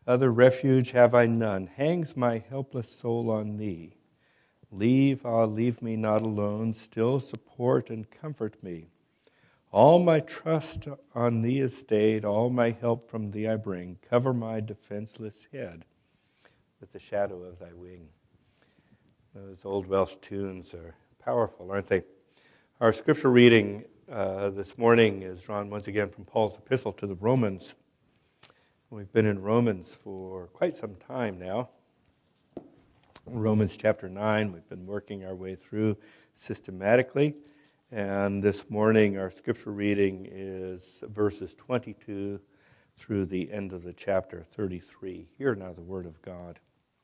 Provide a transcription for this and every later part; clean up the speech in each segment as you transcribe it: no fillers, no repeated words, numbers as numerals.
Other refuge have I none. Hangs my helpless soul on thee. Leave me not alone. Still support and comfort me. All my trust on thee is stayed. All my help from thee I bring. Cover my defenseless head with the shadow of thy wing. Those old Welsh tunes are powerful, aren't they? Our scripture reading this morning is drawn once again from Paul's epistle to the Romans. We've been in Romans for quite some time now. Romans chapter 9, we've been working our way through systematically. And this morning our scripture reading is verses 22 through the end of the chapter 33. Hear now the word of God.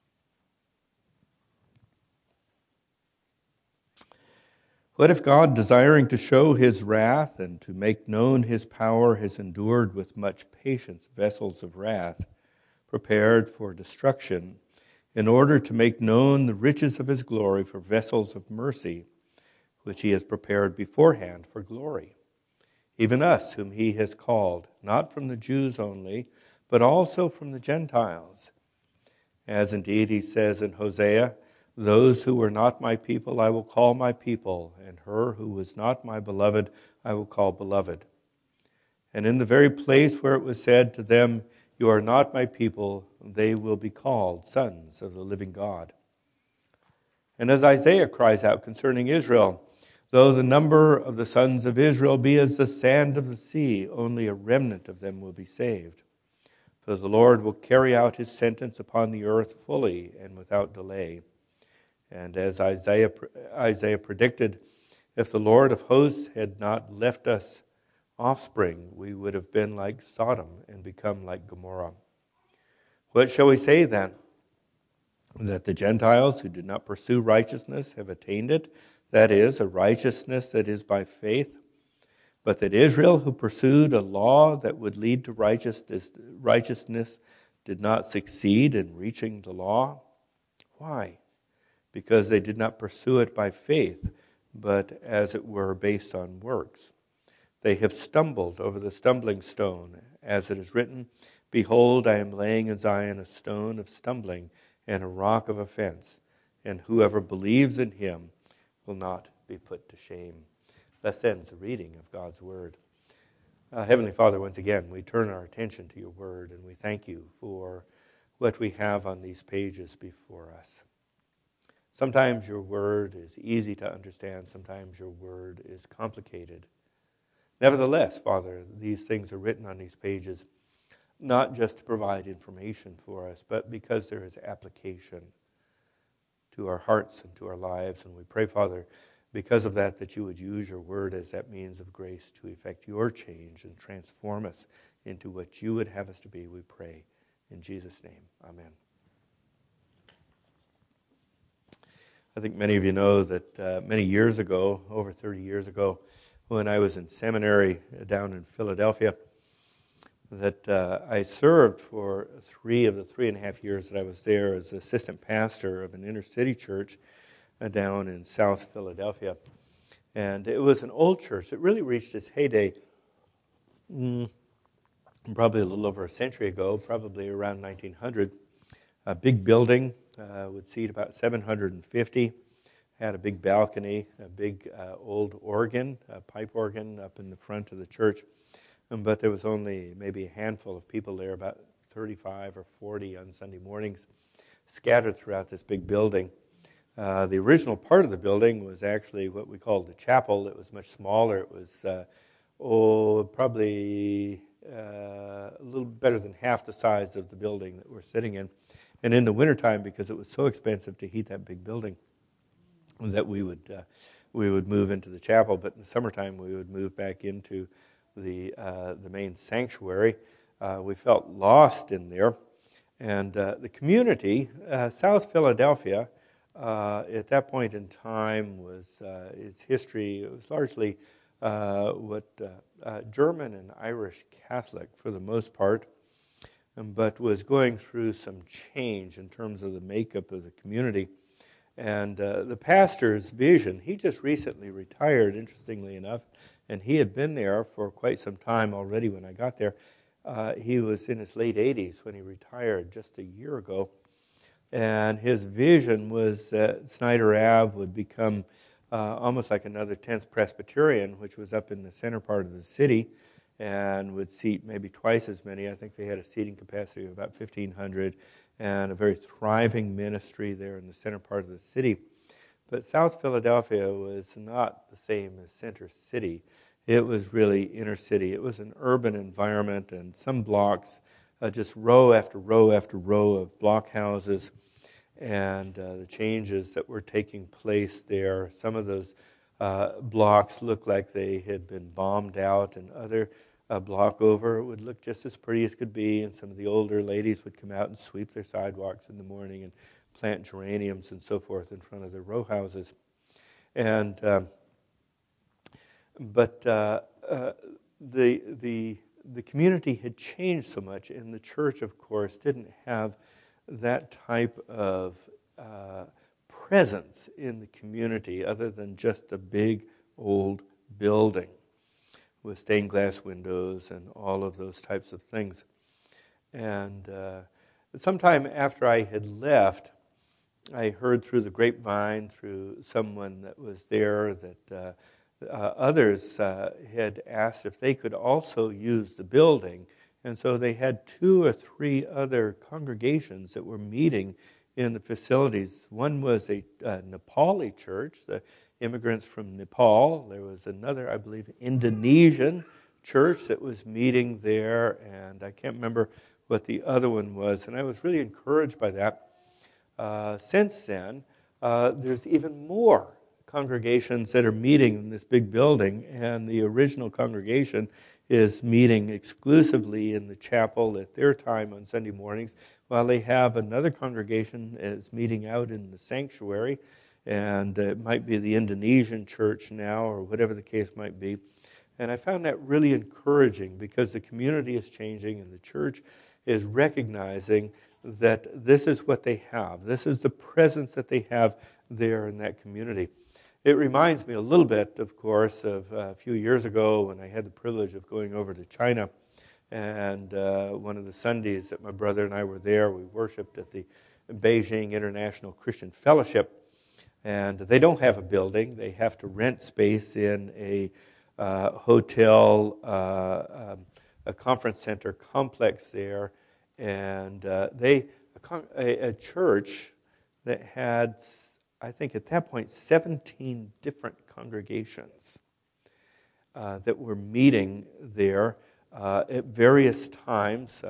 What if God, desiring to show his wrath and to make known his power, has endured with much patience vessels of wrath, prepared for destruction, in order to make known the riches of his glory for vessels of mercy, which he has prepared beforehand for glory? Even us, whom he has called, not from the Jews only, but also from the Gentiles. As indeed he says in Hosea, those who were not my people I will call my people, and her who was not my beloved I will call beloved. And in the very place where it was said to them, you are not my people, they will be called sons of the living God. And as Isaiah cries out concerning Israel, though the number of the sons of Israel be as the sand of the sea, only a remnant of them will be saved. For the Lord will carry out his sentence upon the earth fully and without delay. And as Isaiah predicted, if the Lord of hosts had not left us offspring, we would have been like Sodom and become like Gomorrah. What shall we say then? That the Gentiles who did not pursue righteousness have attained it, that is, a righteousness that is by faith, but that Israel, who pursued a law that would lead to righteousness, did not succeed in reaching the law? Why? Because they did not pursue it by faith, but as it were based on works. They have stumbled over the stumbling stone, as it is written, behold, I am laying in Zion a stone of stumbling and a rock of offense, and whoever believes in him will not be put to shame. Thus ends the reading of God's word. Heavenly Father, once again, we turn our attention to your word, and we thank you for what we have on these pages before us. Sometimes your word is easy to understand. Sometimes your word is complicated. Nevertheless, Father, these things are written on these pages not just to provide information for us, but because there is application to our hearts and to our lives. And we pray, Father, because of that, that you would use your word as that means of grace to effect your change and transform us into what you would have us to be, we pray. In Jesus' name, amen. I think many of you know that many years ago, over 30 years ago, when I was in seminary down in Philadelphia, that I served for 3 of the 3.5 years that I was there as assistant pastor of an inner city church down in South Philadelphia. And it was an old church. It really reached its heyday probably a little over a century ago, probably around 1900. A big building. Would seat about 750. Had a big balcony, a big old organ, a pipe organ up in the front of the church. But there was only maybe a handful of people there, about 35 or 40 on Sunday mornings, scattered throughout this big building. The original part of the building was actually what we called the chapel. It was much smaller. It was probably a little better than half the size of the building that we're sitting in. And in the wintertime, because it was so expensive to heat that big building, that we would move into the chapel. But in the summertime, we would move back into the main sanctuary. We felt lost in there. And the community, South Philadelphia, at that point in time, was its history, it was largely German and Irish Catholic for the most part, but was going through some change in terms of the makeup of the community. And the pastor's vision, he just recently retired, interestingly enough, and he had been there for quite some time already when I got there. He was in his late 80s when he retired just a year ago. And his vision was that Snyder Ave would become almost like another 10th Presbyterian, which was up in the center part of the city and would seat maybe twice as many. I think they had a seating capacity of about 1,500 and a very thriving ministry there in the center part of the city. But South Philadelphia was not the same as Center City. It was really inner city. It was an urban environment, and some blocks, just row after row after row of block houses, and the changes that were taking place there. Some of those blocks looked like they had been bombed out, and other block over would look just as pretty as could be, and some of the older ladies would come out and sweep their sidewalks in the morning and plant geraniums and so forth in front of their row houses. And but the community had changed so much, and the church, of course, didn't have that type of presence in the community other than just a big old building with stained glass windows and all of those types of things. And sometime after I had left, I heard through the grapevine, through someone that was there, that others had asked if they could also use the building. And so they had 2 or 3 other congregations that were meeting in the facilities. One was a Nepali church, the immigrants from Nepal. There was another, I believe, Indonesian church that was meeting there, and I can't remember what the other one was. And I was really encouraged by that. Since then, there's even more congregations that are meeting in this big building, and the original congregation is meeting exclusively in the chapel at their time on Sunday mornings, while they have another congregation is meeting out in the sanctuary, and it might be the Indonesian church now, or whatever the case might be. And I found that really encouraging, because the community is changing and the church is recognizing that this is what they have. This is the presence that they have there in that community. It reminds me a little bit, of course, of a few years ago when I had the privilege of going over to China. And one of the Sundays that my brother and I were there, we worshiped at the Beijing International Christian Fellowship. And they don't have a building. They have to rent space in a hotel, a conference center complex there. And a church that had, I think at that point, 17 different congregations that were meeting there at various times,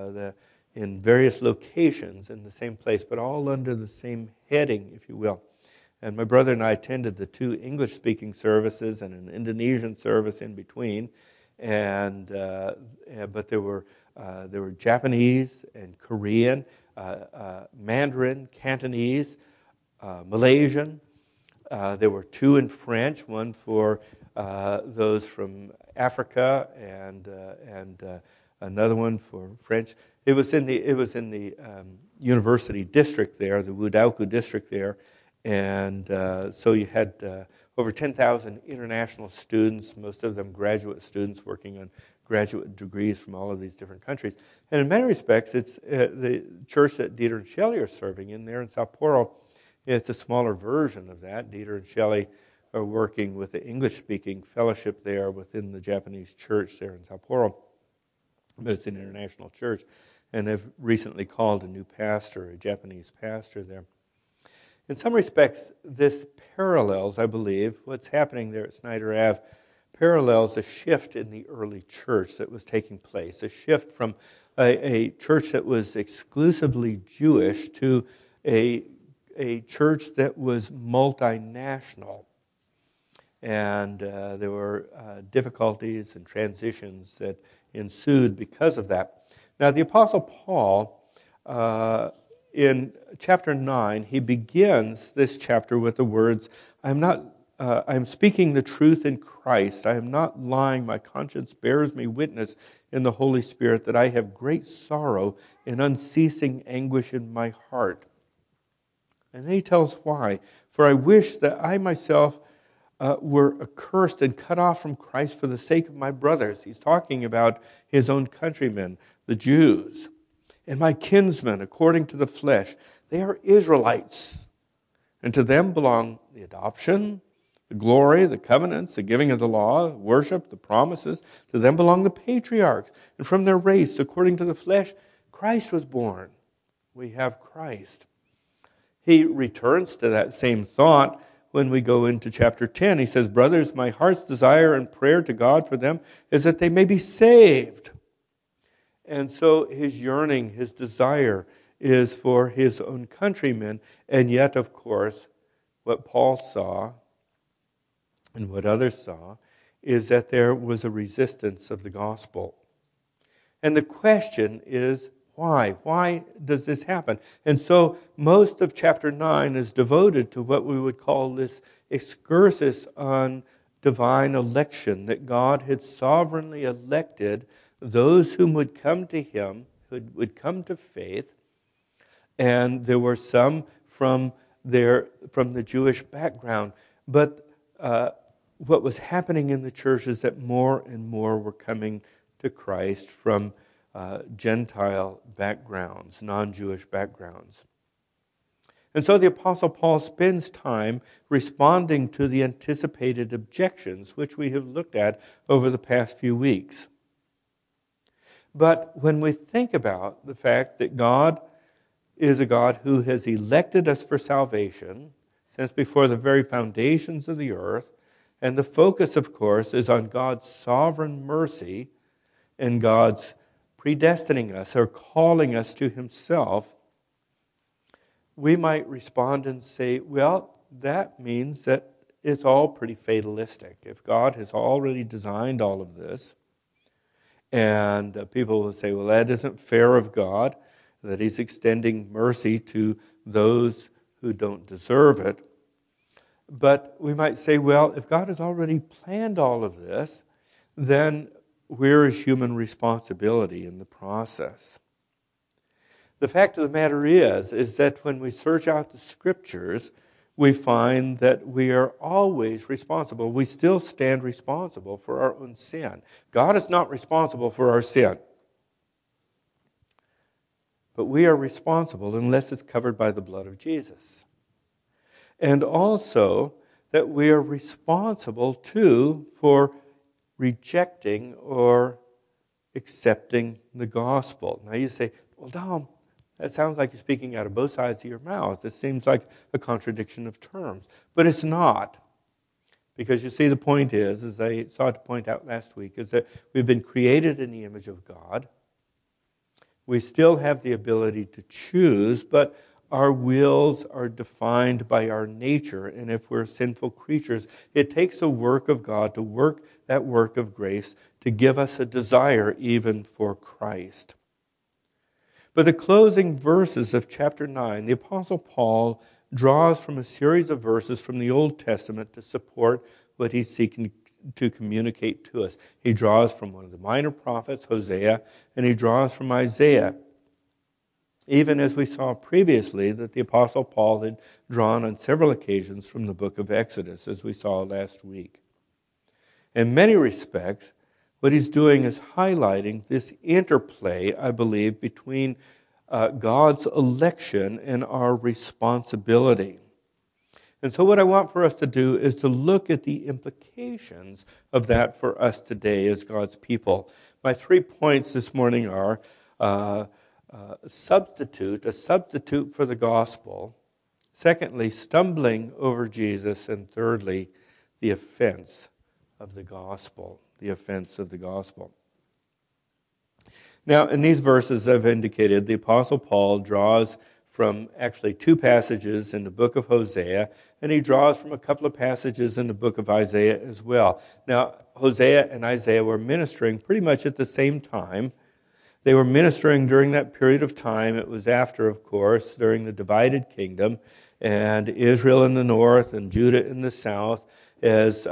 in various locations in the same place, but all under the same heading, if you will. And my brother and I attended the 2 English-speaking services and an Indonesian service in between. And but there were Japanese and Korean, Mandarin, Cantonese, Malaysian. There were 2 in French, one for those from Africa, and another one for French. It was in the university district there, the Wudauku district there, and so you had over 10,000 international students, most of them graduate students working on graduate degrees from all of these different countries. And in many respects, it's the church that Dieter and Shelley are serving in there in Sapporo. It's a smaller version of that. Dieter and Shelley are working with the English-speaking fellowship there within the Japanese church there in Sapporo. But it's an international church. And they've recently called a new pastor, a Japanese pastor there. In some respects, this parallels, I believe, what's happening there at Snyder Ave parallels a shift in the early church that was taking place, a shift from a church that was exclusively Jewish to a church that was multinational. And there were difficulties and transitions that ensued because of that. Now, the Apostle Paul, in chapter 9, he begins this chapter with the words, I am speaking the truth in Christ. I am not lying. My conscience bears me witness in the Holy Spirit that I have great sorrow and unceasing anguish in my heart. And then he tells why. For I wish that I myself were accursed and cut off from Christ for the sake of my brothers. He's talking about his own countrymen, the Jews. And my kinsmen, according to the flesh, they are Israelites. And to them belong the adoption, the glory, the covenants, the giving of the law, worship, the promises. To them belong the patriarchs. And from their race, according to the flesh, Christ was born. We have Christ. He returns to that same thought when we go into chapter 10. He says, brothers, my heart's desire and prayer to God for them is that they may be saved. And so his yearning, his desire is for his own countrymen. And yet, of course, what Paul saw and what others saw is that there was a resistance of the gospel. And the question is, why? Why does this happen? And so most of chapter 9 is devoted to what we would call this excursus on divine election, that God had sovereignly elected those whom would come to him, who would come to faith. And there were some from the Jewish background. But what was happening in the church is that more and more were coming to Christ from Gentile backgrounds, non-Jewish backgrounds. And so the Apostle Paul spends time responding to the anticipated objections, which we have looked at over the past few weeks. But when we think about the fact that God is a God who has elected us for salvation since before the very foundations of the earth, and the focus, of course, is on God's sovereign mercy and God's predestining us or calling us to himself, we might respond and say, well, that means that it's all pretty fatalistic. If God has already designed all of this, and people will say, well, that isn't fair of God, that he's extending mercy to those who don't deserve it. But we might say, well, if God has already planned all of this, then where is human responsibility in the process? The fact of the matter is that when we search out the Scriptures, we find that we are always responsible. We still stand responsible for our own sin. God is not responsible for our sin. But we are responsible unless it's covered by the blood of Jesus. And also that we are responsible, too, for rejecting or accepting the gospel. Now you say, well, Dom, that sounds like you're speaking out of both sides of your mouth. It seems like a contradiction of terms. But it's not. Because you see, the point is, as I sought to point out last week, is that we've been created in the image of God. We still have the ability to choose, but our wills are defined by our nature, and if we're sinful creatures, it takes a work of God to work that work of grace to give us a desire even for Christ. But the closing verses of chapter 9, the Apostle Paul draws from a series of verses from the Old Testament to support what he's seeking to communicate to us. He draws from one of the minor prophets, Hosea, and he draws from Isaiah. Even as we saw previously that the Apostle Paul had drawn on several occasions from the book of Exodus, as we saw last week. In many respects, what he's doing is highlighting this interplay, I believe, between God's election and our responsibility. And so what I want for us to do is to look at the implications of that for us today as God's people. My 3 points this morning are a substitute for the gospel. Secondly, stumbling over Jesus. And thirdly, the offense of the gospel. The offense of the gospel. Now, in these verses I've indicated, the Apostle Paul draws from actually 2 passages in the book of Hosea, and he draws from a couple of passages in the book of Isaiah as well. Now, Hosea and Isaiah were ministering pretty much at the same time. They were ministering during that period of time. It was after, of course, during the divided kingdom, and Israel in the north and Judah in the south, as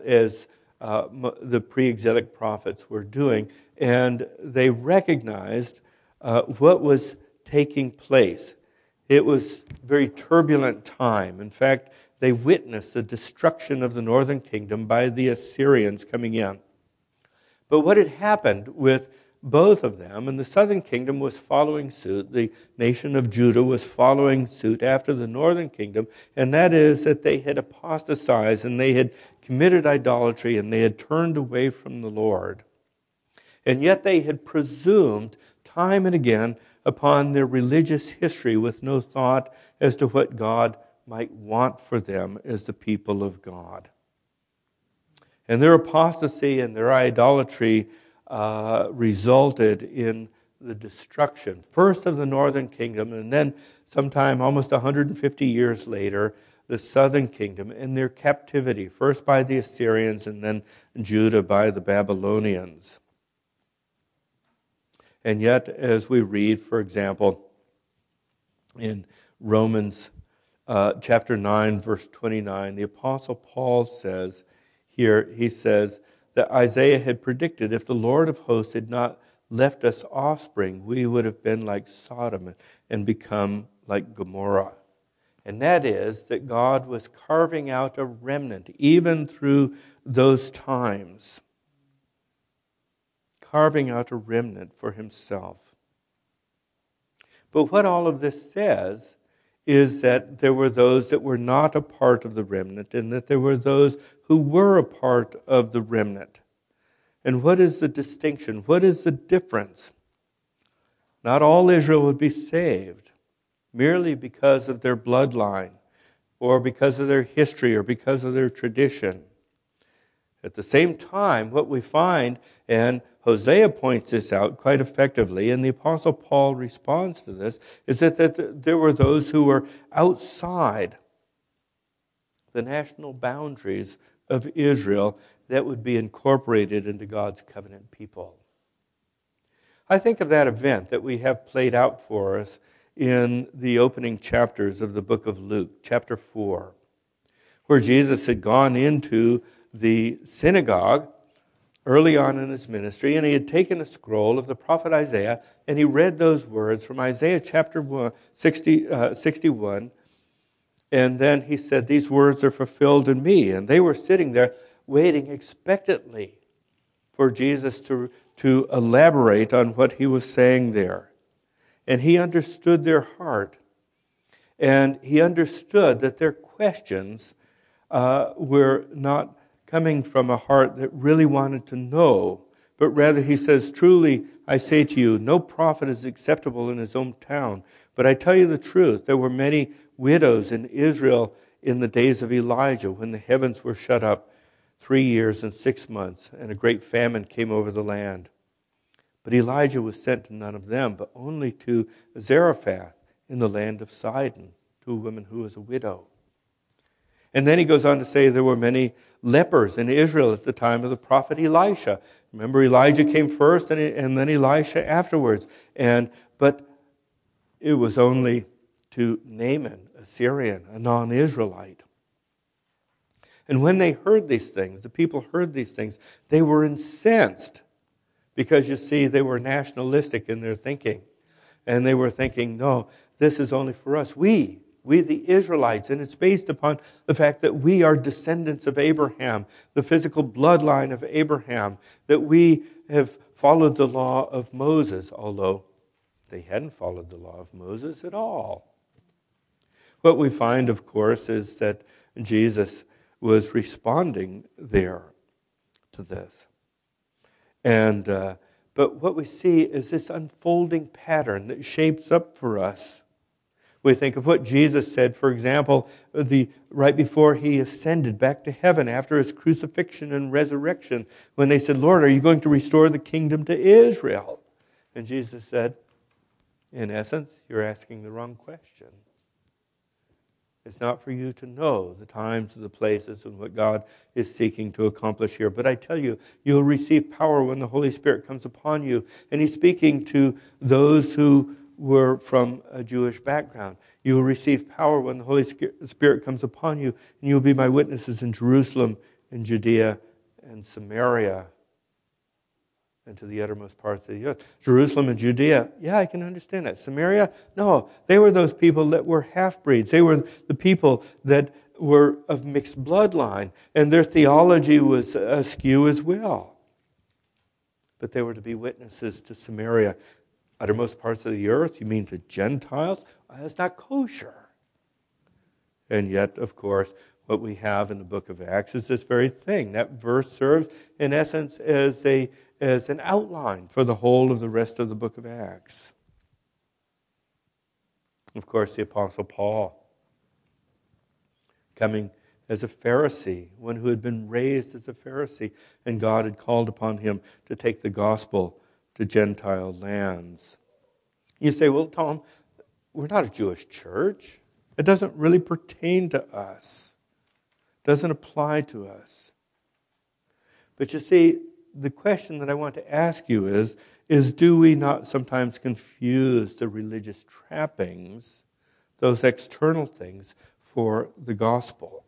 the pre-exilic prophets were doing. And they recognized what was taking place. It was a very turbulent time. In fact, they witnessed the destruction of the northern kingdom by the Assyrians coming in. But what had happened with both of them, and the southern kingdom was following suit, the nation of Judah was following suit after the northern kingdom, and that is that they had apostatized and they had committed idolatry and they had turned away from the Lord. And yet they had presumed time and again upon their religious history with no thought as to what God might want for them as the people of God. And their apostasy and their idolatry resulted in the destruction, first of the northern kingdom, and then sometime almost 150 years later, the southern kingdom in their captivity, first by the Assyrians and then Judah by the Babylonians. And yet, as we read, for example, in Romans chapter 9, verse 29, the Apostle Paul says here, he says that Isaiah had predicted, if the Lord of hosts had not left us offspring, we would have been like Sodom and become like Gomorrah. And that is that God was carving out a remnant, even through those times. Carving out a remnant for himself. But what all of this says is that there were those that were not a part of the remnant, and that there were those who were a part of the remnant. And what is the distinction? What is the difference? Not all Israel would be saved merely because of their bloodline, or because of their history, or because of their tradition. At the same time, what we find, and Hosea points this out quite effectively, and the Apostle Paul responds to this, is that there were those who were outside the national boundaries of Israel that would be incorporated into God's covenant people. I think of that event that we have played out for us in the opening chapters of the book of Luke, chapter 4, where Jesus had gone into the synagogue early on in his ministry, and he had taken a scroll of the prophet Isaiah, and he read those words from Isaiah chapter 61, and then he said, these words are fulfilled in me. And they were sitting there waiting expectantly for Jesus to elaborate on what he was saying there. And he understood their heart, and he understood that their questions were not coming from a heart that really wanted to know, but rather he says, truly I say to you, no prophet is acceptable in his own town. But I tell you the truth, there were many widows in Israel in the days of Elijah, when the heavens were shut up 3 years and 6 months, and a great famine came over the land. But Elijah was sent to none of them, but only to Zarephath in the land of Sidon, to a woman who was a widow. And then he goes on to say there were many lepers in Israel at the time of the prophet Elisha. Remember, Elijah came first and then Elisha afterwards. But it was only to Naaman, a Syrian, a non-Israelite. And when they heard these things, the people heard these things, they were incensed. Because, you see, they were nationalistic in their thinking. And they were thinking, no, this is only for us. We the Israelites, and it's based upon the fact that we are descendants of Abraham, the physical bloodline of Abraham, that we have followed the law of Moses, although they hadn't followed the law of Moses at all. What we find, of course, is that Jesus was responding there to this. But what we see is this unfolding pattern that shapes up for us. We think of what Jesus said, for example, right before he ascended back to heaven after his crucifixion and resurrection, when they said, Lord, are you going to restore the kingdom to Israel? And Jesus said, in essence, you're asking the wrong question. It's not for you to know the times or the places and what God is seeking to accomplish here. But I tell you, you'll receive power when the Holy Spirit comes upon you. And he's speaking to those who were from a Jewish background. You will receive power when the Holy Spirit comes upon you, and you will be my witnesses in Jerusalem, in Judea, and Samaria, and to the uttermost parts of the earth. Jerusalem and Judea, yeah, I can understand that. Samaria, no, they were those people that were half-breeds. They were the people that were of mixed bloodline, and their theology was askew as well. But they were to be witnesses to Samaria. Uttermost parts of the earth, you mean to Gentiles? That's not kosher. And yet, of course, what we have in the book of Acts is this very thing. That verse serves, in essence, as an outline for the whole of the rest of the book of Acts. Of course, the Apostle Paul, coming as a Pharisee, one who had been raised as a Pharisee, and God had called upon him to take the gospel to Gentile lands. You say, well, Tom, we're not a Jewish church. It doesn't really pertain to us. It doesn't apply to us. But you see, the question that I want to ask you is do we not sometimes confuse the religious trappings, those external things, for the gospel?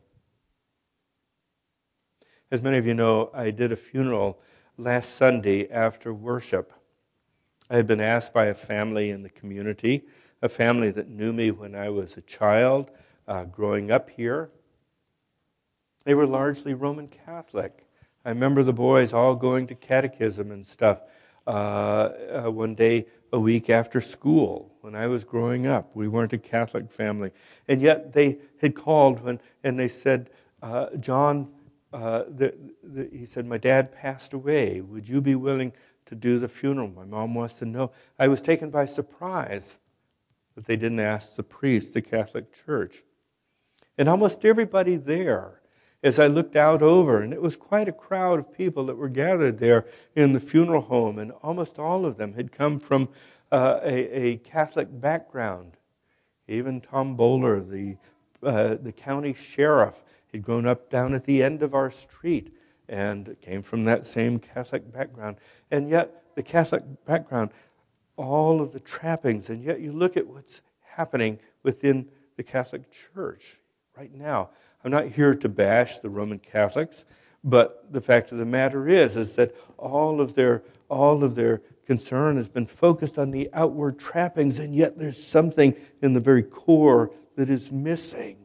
As many of you know, I did a funeral last Sunday after worship. I had been asked by a family in the community, a family that knew me when I was a child, growing up here. They were largely Roman Catholic. I remember the boys all going to catechism and stuff one day a week after school when I was growing up. We weren't a Catholic family. And yet they had called and they said, John, he said, my dad passed away. Would you be willing to do the funeral? My mom wants to know. I was taken by surprise that they didn't ask the priest, the Catholic Church. And almost everybody there, as I looked out over, and it was quite a crowd of people that were gathered there in the funeral home, and almost all of them had come from a Catholic background. Even Tom Bowler, the county sheriff, had grown up down at the end of our street and came from that same Catholic background. And yet, the Catholic background, all of the trappings, and yet you look at what's happening within the Catholic Church right now. I'm not here to bash the Roman Catholics, but the fact of the matter is that all of their concern has been focused on the outward trappings, and yet there's something in the very core that is missing.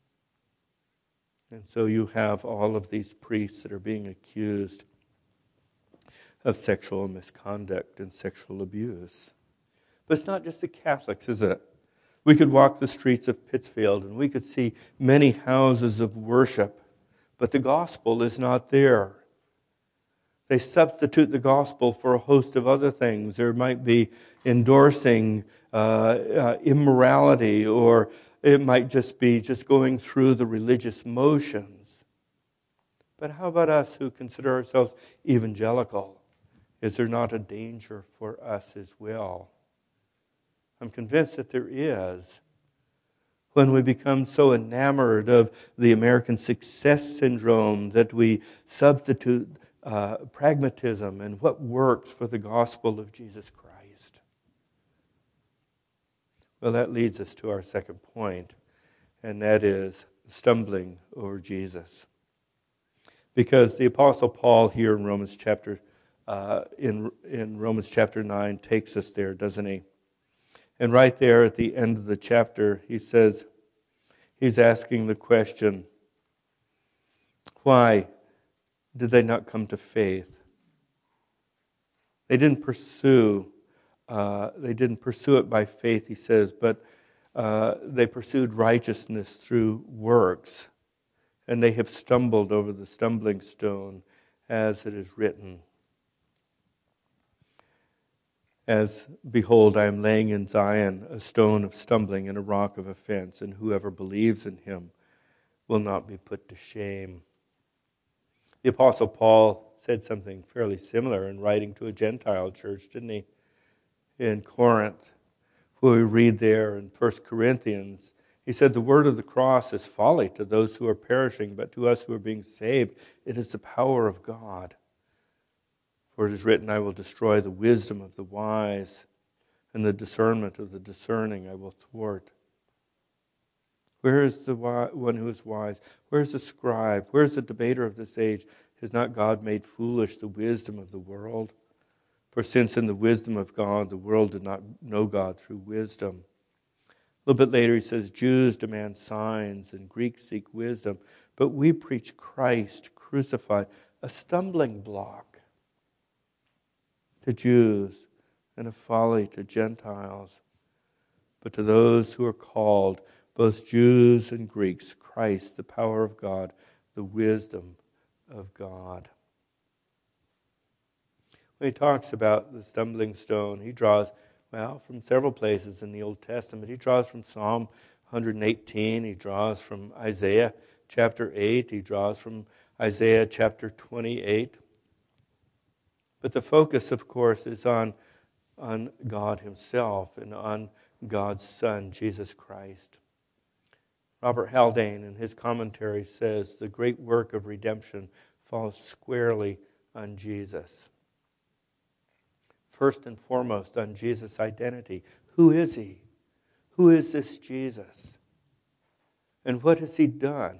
And so you have all of these priests that are being accused of sexual misconduct and sexual abuse. But it's not just the Catholics, is it? We could walk the streets of Pittsfield and we could see many houses of worship, but the gospel is not there. They substitute the gospel for a host of other things. There might be endorsing immorality, or it might just be going through the religious motions. But how about us who consider ourselves evangelical? Is there not a danger for us as well? I'm convinced that there is. When we become so enamored of the American success syndrome that we substitute pragmatism and what works for the gospel of Jesus Christ. Well, that leads us to our second point, and that is stumbling over Jesus. Because the Apostle Paul here in Romans chapter in Romans chapter 9 takes us there, doesn't he? And right there at the end of the chapter, he says, he's asking the question, why did they not come to faith? They didn't pursue it by faith, he says, but they pursued righteousness through works, and they have stumbled over the stumbling stone, as it is written. As, behold, I am laying in Zion a stone of stumbling and a rock of offense, and whoever believes in him will not be put to shame. The Apostle Paul said something fairly similar in writing to a Gentile church, didn't he? In Corinth, where we read there in 1 Corinthians, he said, the word of the cross is folly to those who are perishing, but to us who are being saved, it is the power of God. For it is written, I will destroy the wisdom of the wise, and the discernment of the discerning I will thwart. Where is the one who is wise? Where is the scribe? Where is the debater of this age? Has not God made foolish the wisdom of the world? For since in the wisdom of God, the world did not know God through wisdom, little bit later he says, Jews demand signs and Greeks seek wisdom, but we preach Christ crucified, a stumbling block to Jews and a folly to Gentiles. But to those who are called, both Jews and Greeks, Christ, the power of God, the wisdom of God. When he talks about the stumbling stone, he draws, from several places in the Old Testament. He draws from Psalm 118. He draws from Isaiah chapter 8. He draws from Isaiah chapter 28. But the focus, of course, is on God himself and on God's Son, Jesus Christ. Robert Haldane, in his commentary, says the great work of redemption falls squarely on Jesus. First and foremost, on Jesus' identity. Who is he? Who is this Jesus? And what has he done?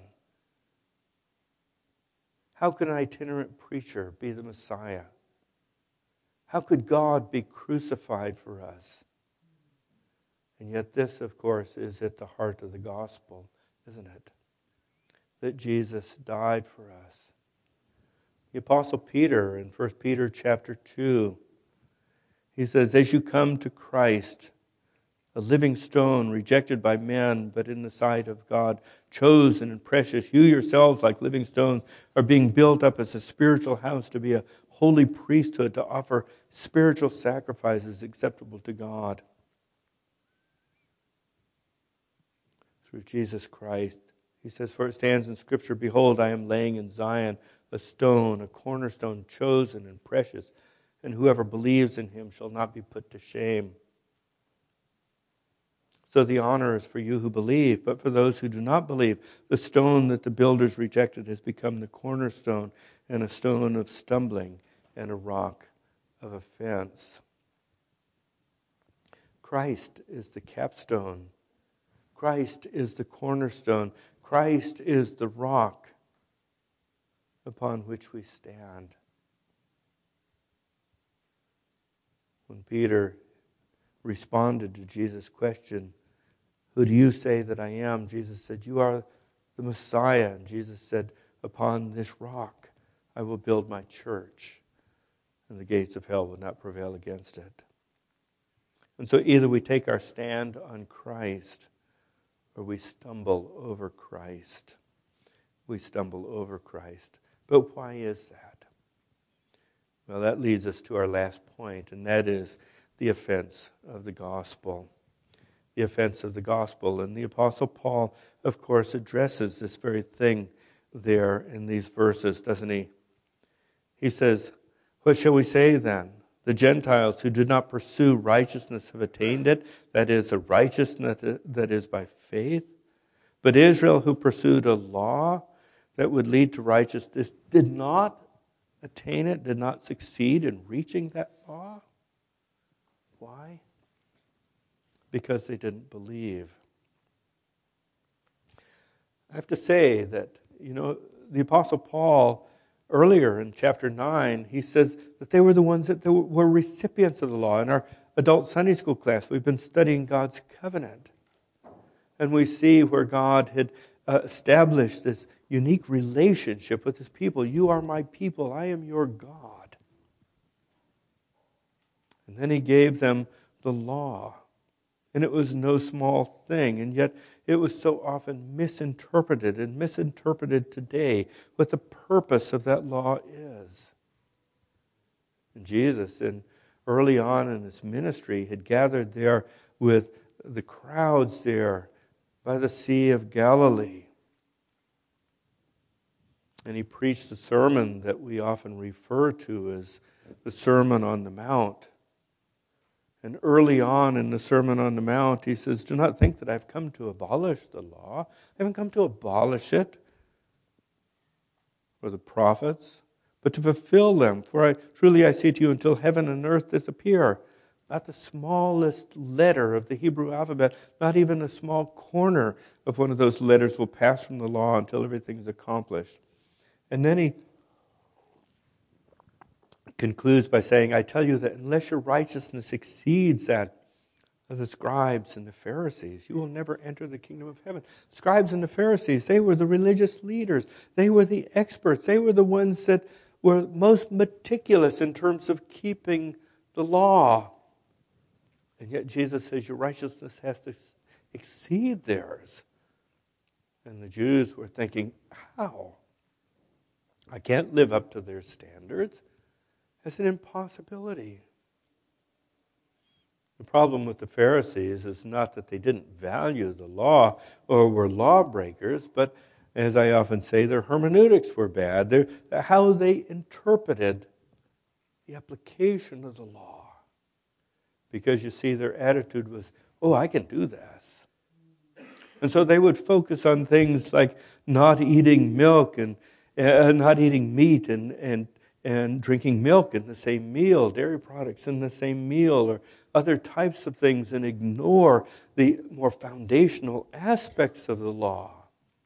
How could an itinerant preacher be the Messiah? How could God be crucified for us? And yet this, of course, is at the heart of the gospel, isn't it? That Jesus died for us. The Apostle Peter, in 1 Peter chapter 2, he says, as you come to Christ, a living stone rejected by men, but in the sight of God, chosen and precious, you yourselves, like living stones, are being built up as a spiritual house to be a holy priesthood, to offer spiritual sacrifices acceptable to God. Through Jesus Christ. He says, for it stands in Scripture, behold, I am laying in Zion a stone, a cornerstone chosen and precious, and whoever believes in him shall not be put to shame. So the honor is for you who believe, but for those who do not believe, the stone that the builders rejected has become the cornerstone, and a stone of stumbling and a rock of offense. Christ is the capstone. Christ is the cornerstone. Christ is the rock upon which we stand. When Peter responded to Jesus' question, who do you say that I am? Jesus said, you are the Messiah. And Jesus said, upon this rock I will build my church, and the gates of hell will not prevail against it. And so either we take our stand on Christ, or we stumble over Christ. We stumble over Christ. But why is that? Well, that leads us to our last point, and that is the offense of the gospel. The offense of the gospel. And the Apostle Paul, of course, addresses this very thing there in these verses, doesn't he? He says, what shall we say then? The Gentiles who did not pursue righteousness have attained it, that is, a righteousness that is by faith. But Israel, who pursued a law that would lead to righteousness, did not attain it, did not succeed in reaching that law. Why? Because they didn't believe. I have to say that, the Apostle Paul, earlier in chapter 9, he says that they were the ones that were recipients of the law. In our adult Sunday school class, we've been studying God's covenant. And we see where God had established this unique relationship with his people. You are my people, I am your God. And then he gave them the law. And it was no small thing, and yet it was so often misinterpreted and misinterpreted today what the purpose of that law is. And Jesus, early on in his ministry, had gathered there with the crowds there by the Sea of Galilee. And he preached a sermon that we often refer to as the Sermon on the Mount. And early on in the Sermon on the Mount, he says, do not think that I've come to abolish the law. I haven't come to abolish it, or the prophets, but to fulfill them. For truly I say to you, until heaven and earth disappear, not the smallest letter of the Hebrew alphabet, not even a small corner of one of those letters will pass from the law until everything's accomplished. And then he concludes by saying, I tell you that unless your righteousness exceeds that The scribes and the Pharisees. You will never enter the kingdom of heaven. Scribes and the Pharisees, they were the religious leaders. They were the experts. They were the ones that were most meticulous in terms of keeping the law. And yet Jesus says your righteousness has to exceed theirs. And the Jews were thinking, how? I can't live up to their standards. It's an impossibility. The problem with the Pharisees is not that they didn't value the law or were lawbreakers, but as I often say, their hermeneutics were bad. How they interpreted the application of the law. Because you see, their attitude was, oh, I can do this. And so they would focus on things like not eating milk and not eating meat and drinking milk in the same meal, dairy products in the same meal, or other types of things, and ignore the more foundational aspects of the law.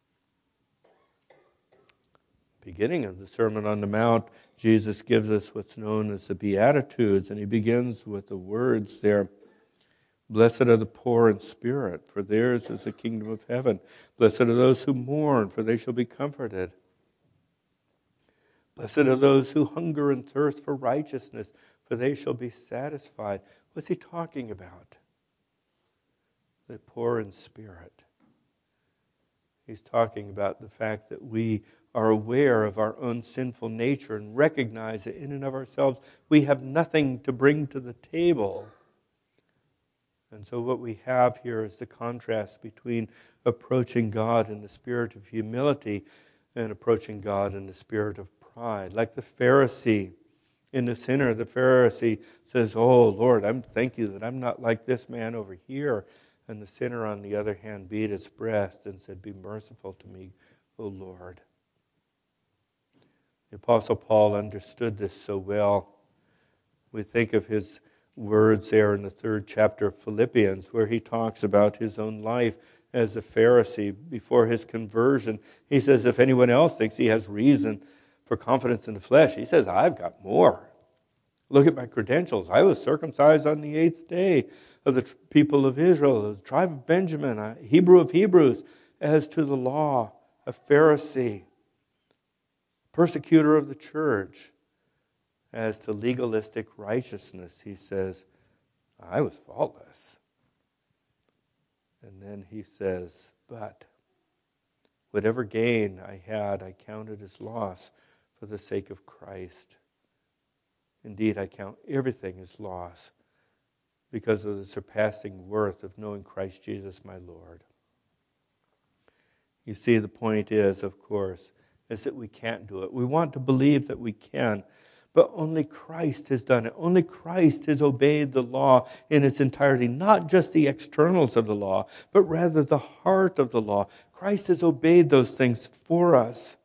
Beginning of the Sermon on the Mount, Jesus gives us what's known as the Beatitudes, and he begins with the words there, blessed are the poor in spirit, for theirs is the kingdom of heaven. Blessed are those who mourn, for they shall be comforted. Blessed are those who hunger and thirst for righteousness, for they shall be satisfied. What's he talking about? The poor in spirit. He's talking about the fact that we are aware of our own sinful nature and recognize that in and of ourselves we have nothing to bring to the table. And so what we have here is the contrast between approaching God in the spirit of humility and approaching God in the spirit of pride. Like the Pharisee in the sinner, the Pharisee says, oh, Lord, thank you that I'm not like this man over here. And the sinner, on the other hand, beat his breast and said, be merciful to me, O Lord. The Apostle Paul understood this so well. We think of his words there in the 3rd chapter of Philippians, where he talks about his own life as a Pharisee before his conversion. He says, if anyone else thinks he has reason for confidence in the flesh, he says, I've got more. Look at my credentials. I was circumcised on the 8th day of the people of Israel, the tribe of Benjamin, a Hebrew of Hebrews, as to the law, a Pharisee, persecutor of the church. As to legalistic righteousness, he says, I was faultless. And then he says, but whatever gain I had, I counted as loss for the sake of Christ. Indeed, I count everything as loss because of the surpassing worth of knowing Christ Jesus my Lord. You see, the point is, of course, is that we can't do it. We want to believe that we can, but only Christ has done it. Only Christ has obeyed the law in its entirety, not just the externals of the law, but rather the heart of the law. Christ has obeyed those things for us.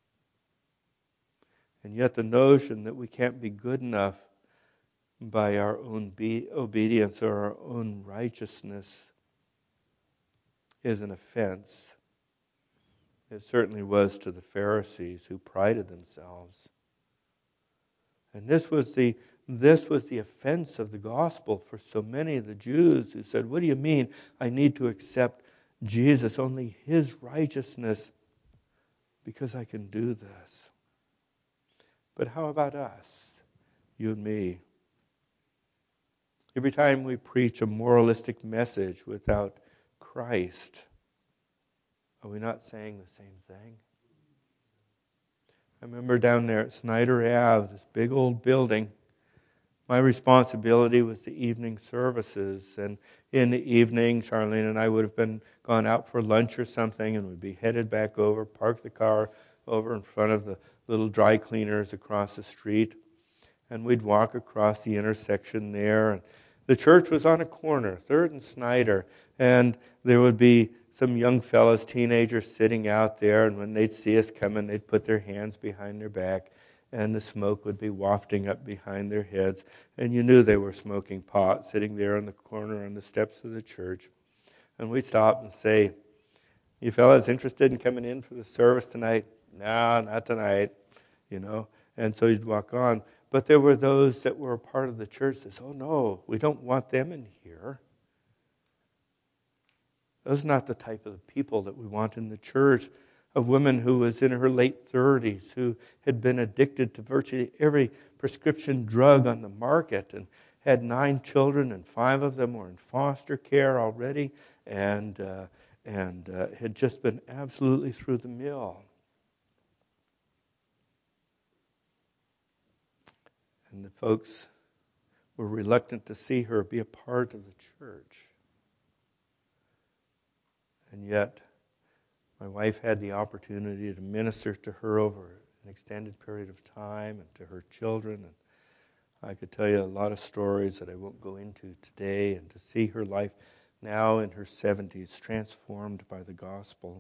And yet the notion that we can't be good enough by our own obedience or our own righteousness is an offense. It certainly was to the Pharisees who prided themselves. And this was the offense of the gospel for so many of the Jews who said, what do you mean I need to accept Jesus, only his righteousness, because I can do this? But how about us, you and me? Every time we preach a moralistic message without Christ, are we not saying the same thing? I remember down there at Snyder Ave, this big old building. My responsibility was the evening services. And in the evening, Charlene and I would have gone out for lunch or something, and we'd be headed back over, park the car over in front of the little dry cleaners across the street. And we'd walk across the intersection there. And the church was on a corner, 3rd and Snyder. And there would be some young fellas, teenagers, sitting out there. And when they'd see us coming, they'd put their hands behind their back. And the smoke would be wafting up behind their heads. And you knew they were smoking pot, sitting there on the corner on the steps of the church. And we'd stop and say, you fellas interested in coming in for the service tonight? No, not tonight, And so you'd walk on. But there were those that were a part of the church that said, oh no, we don't want them in here. Those are not the type of people that we want in the church. A woman who was in her late 30s, who had been addicted to virtually every prescription drug on the market and had 9 children, and 5 of them were in foster care already, and had just been absolutely through the mill. And the folks were reluctant to see her be a part of the church. And yet, my wife had the opportunity to minister to her over an extended period of time and to her children. And I could tell you a lot of stories that I won't go into today, and to see her life now in her 70s transformed by the gospel.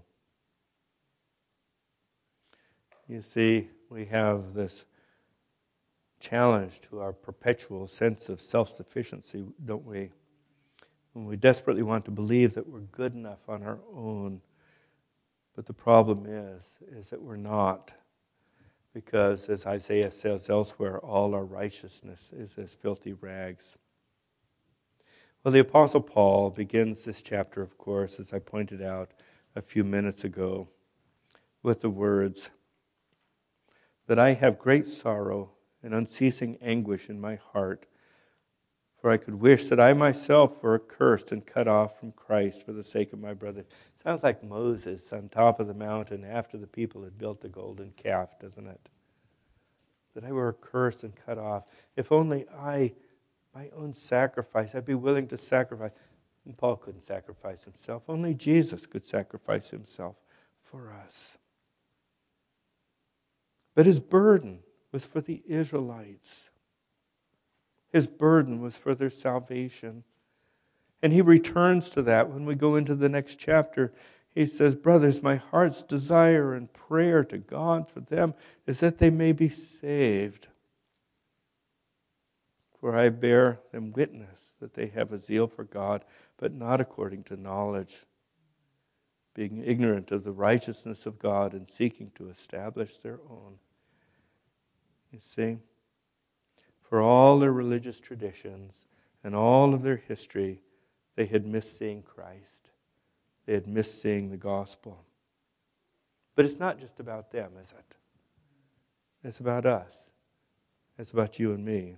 You see, we have this challenge to our perpetual sense of self-sufficiency, don't we? When we desperately want to believe that we're good enough on our own. But the problem is that we're not. Because as Isaiah says elsewhere, all our righteousness is as filthy rags. Well, the Apostle Paul begins this chapter, of course, as I pointed out a few minutes ago, with the words, that I have great sorrow and unceasing anguish in my heart, for I could wish that I myself were accursed and cut off from Christ for the sake of my brother. Sounds like Moses on top of the mountain after the people had built the golden calf, doesn't it? That I were accursed and cut off. If only I, my own sacrifice, I'd be willing to sacrifice. And Paul couldn't sacrifice himself. Only Jesus could sacrifice himself for us. But his burden was for the Israelites. His burden was for their salvation. And he returns to that when we go into the next chapter. He says, brothers, my heart's desire and prayer to God for them is that they may be saved. For I bear them witness that they have a zeal for God, but not according to knowledge, being ignorant of the righteousness of God and seeking to establish their own. You see, for all their religious traditions and all of their history, they had missed seeing Christ. They had missed seeing the gospel. But it's not just about them, is it? It's about us. It's about you and me.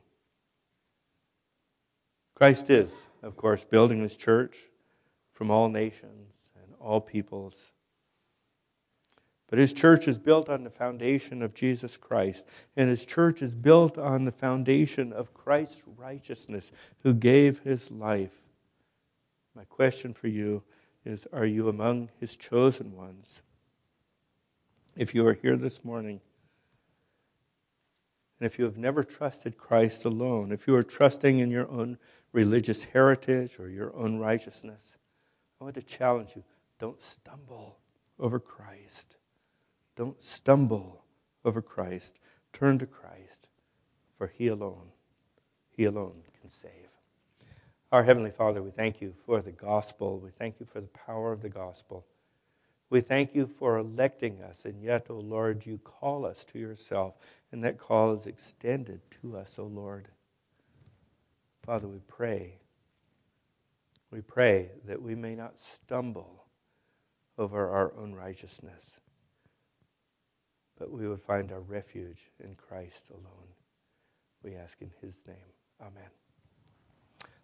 Christ is, of course, building his church from all nations and all peoples. But his church is built on the foundation of Jesus Christ. And his church is built on the foundation of Christ's righteousness, who gave his life. My question for you is, are you among his chosen ones? If you are here this morning, and if you have never trusted Christ alone, if you are trusting in your own religious heritage or your own righteousness, I want to challenge you, don't stumble over Christ. Don't stumble over Christ. Turn to Christ, for he alone can save. Our Heavenly Father, we thank you for the gospel. We thank you for the power of the gospel. We thank you for electing us, and yet, O Lord, you call us to yourself, and that call is extended to us, O Lord. Father, we pray that we may not stumble over our own righteousness, but we would find our refuge in Christ alone. We ask in his name. Amen.